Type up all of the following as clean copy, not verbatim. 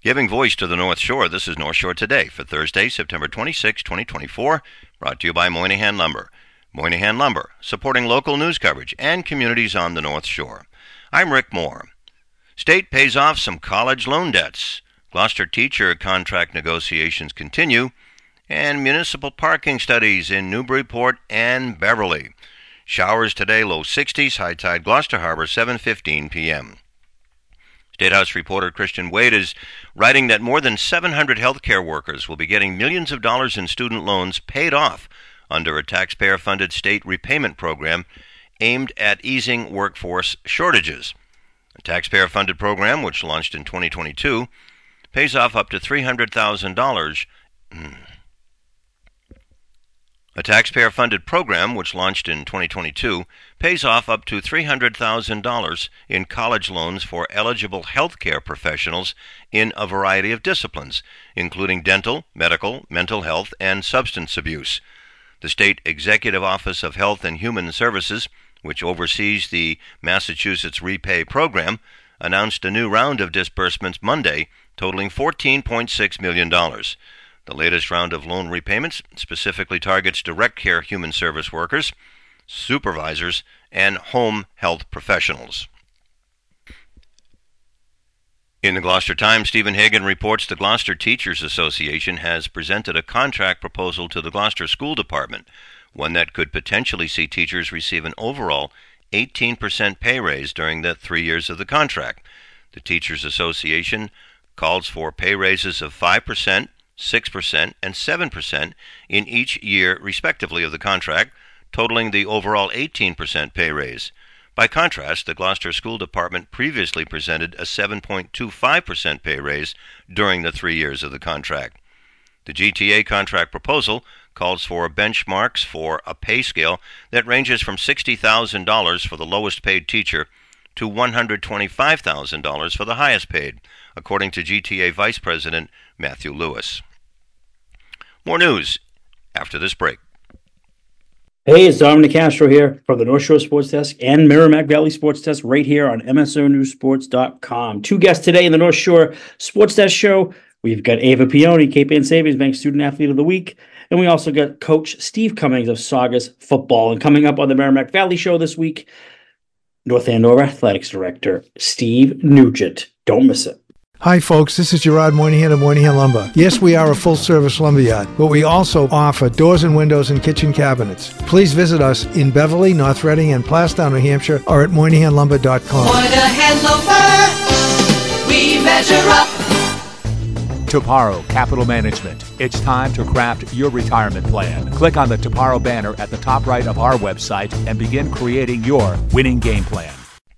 Giving voice to the North Shore, this is North Shore Today for Thursday, September 26, 2024, brought to you by Moynihan Lumber. Moynihan Lumber, supporting local news coverage and communities on the North Shore. I'm Rick Moore. State pays off some college loan debts. Gloucester teacher contract negotiations continue. And municipal parking studies in Newburyport and Beverly. Showers today, low 60s, high tide Gloucester Harbor, 7:15 p.m. State House reporter Christian Wade is writing that more than 700 healthcare workers will be getting millions of dollars in student loans paid off under a taxpayer-funded state repayment program aimed at easing workforce shortages. The taxpayer-funded program, which launched in 2022, pays off up to $300,000. A taxpayer-funded program, which launched in 2022, pays off up to $300,000 in college loans for eligible healthcare professionals in a variety of disciplines, including dental, medical, mental health, and substance abuse. The State Executive Office of Health and Human Services, which oversees the Massachusetts Repay program, announced a new round of disbursements Monday, totaling $14.6 million. The latest round of loan repayments specifically targets direct care human service workers, supervisors, and home health professionals. In the Gloucester Times, Stephen Hagan reports the Gloucester Teachers Association has presented a contract proposal to the Gloucester School Department, one that could potentially see teachers receive an overall 18% pay raise during the 3 years of the contract. The Teachers Association calls for pay raises of 5%, 6%, and 7% in each year, respectively, of the contract, totaling the overall 18% pay raise. By contrast, the Gloucester School Department previously presented a 7.25% pay raise during the 3 years of the contract. The GTA contract proposal calls for benchmarks for a pay scale that ranges from $60,000 for the lowest paid teacher to $125,000 for the highest paid, according to GTA Vice President Matthew Lewis. More news after this break. Hey, it's Dominic Castro here from the North Shore Sports Desk and Merrimack Valley Sports Desk right here on MSONewsSports.com. Two guests today in the North Shore Sports Desk show. We've got Ava Pioni, Cape Ann Savings Bank Student Athlete of the Week. And we also got Coach Steve Cummings of Saugus Football. And coming up on the Merrimack Valley show this week, North Andover Athletics Director Steve Nugent. Don't miss it. Hi folks, this is Gerard Moynihan of Moynihan Lumber. Yes, we are a full-service lumberyard, but we also offer doors and windows and kitchen cabinets. Please visit us in Beverly, North Reading, and Plastown, New Hampshire, or at MoynihanLumber.com. Moynihan Lumber, we measure up. Toparo Capital Management. It's time to craft your retirement plan. Click on the Toparo banner at the top right of our website and begin creating your winning game plan.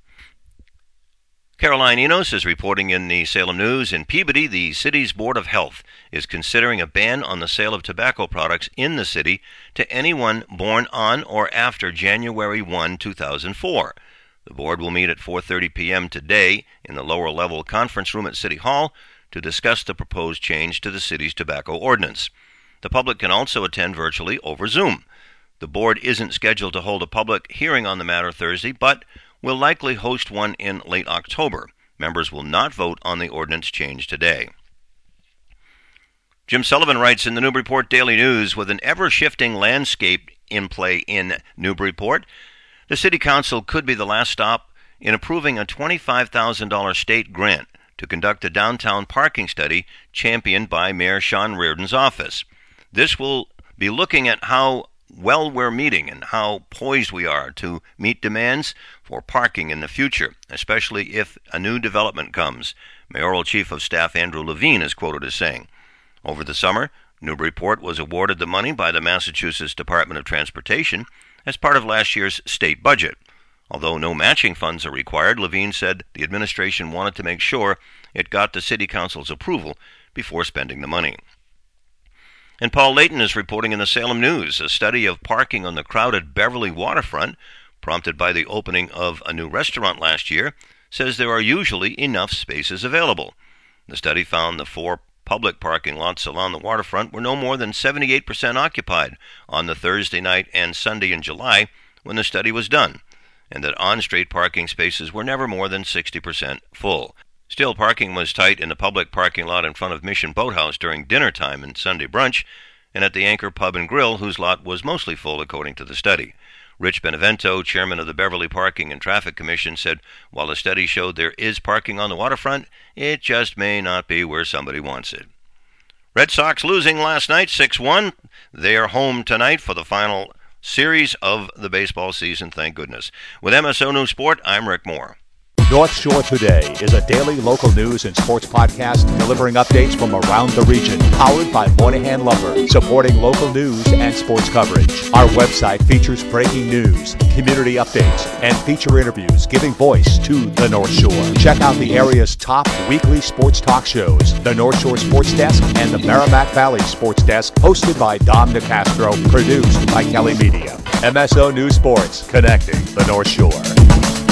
Caroline Enos is reporting in the Salem News. In Peabody, the city's Board of Health is considering a ban on the sale of tobacco products in the city to anyone born on or after January 1, 2004. The board will meet at 4:30 p.m. today in the lower level conference room at City Hall to discuss the proposed change to the city's tobacco ordinance. The public can also attend virtually over Zoom. The board isn't scheduled to hold a public hearing on the matter Thursday, but will likely host one in late October. Members will not vote on the ordinance change today. Jim Sullivan writes in the Newburyport Daily News, with an ever-shifting landscape in play in Newburyport, the City Council could be the last stop in approving a $25,000 state grant to conduct a downtown parking study championed by Mayor Sean Reardon's office. This will be looking at how well we're meeting and how poised we are to meet demands for parking in the future, especially if a new development comes, Mayoral Chief of Staff Andrew Levine is quoted as saying. Over the summer, Newburyport was awarded the money by the Massachusetts Department of Transportation as part of last year's state budget. Although no matching funds are required, Levine said the administration wanted to make sure it got the City Council's approval before spending the money. And Paul Layton is reporting in the Salem News, a study of parking on the crowded Beverly waterfront, prompted by the opening of a new restaurant last year, says there are usually enough spaces available. The study found the 4 public parking lots along the waterfront were no more than 78% occupied on the Thursday night and Sunday in July when the study was done, and that on-street parking spaces were never more than 60% full. Still, parking was tight in the public parking lot in front of Mission Boathouse during dinner time and Sunday brunch, and at the Anchor Pub and Grill, whose lot was mostly full according to the study. Rich Benevento, chairman of the Beverly Parking and Traffic Commission, said while the study showed there is parking on the waterfront, it just may not be where somebody wants it. Red Sox losing last night 6-1. They are home tonight for the final series of the baseball season, thank goodness. With MSO News Sport, I'm Rick Moore. North Shore Today is a daily local news and sports podcast delivering updates from around the region, powered by Moynihan Lumber, supporting local news and sports coverage. Our website features breaking news, community updates, and feature interviews giving voice to the North Shore. Check out the area's top weekly sports talk shows, the North Shore Sports Desk and the Merrimack Valley Sports Desk, hosted by Dom DeCastro, produced by Kelly Media. MSO News Sports, connecting the North Shore.